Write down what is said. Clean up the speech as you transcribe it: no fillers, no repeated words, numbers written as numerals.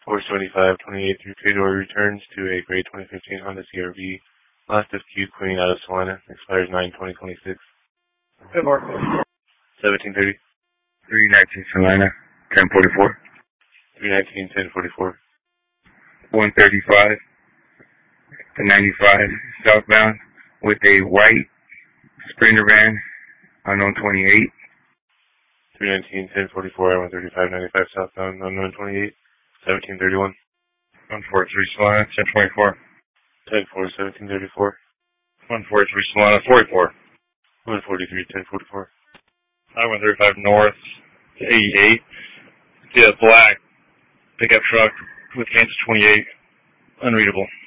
475, 28 through Trador returns to a gray 2015 Honda CRV. Last of Q Queen out of Salina. Expires 9/20/26. Good mark. 1730. 319 Salina. 1044. 319, 1044. 135 to 95 southbound with a white Sprinter van, unknown 28. 319, 1044, 135, 95 southbound, unknown 28. 1731. 143 Salina, 1024. 10-4, 1734. 143 Salina, 44. 143, 1044. I-135 north, 88. See a black pickup truck with Kansas 28. Unreadable.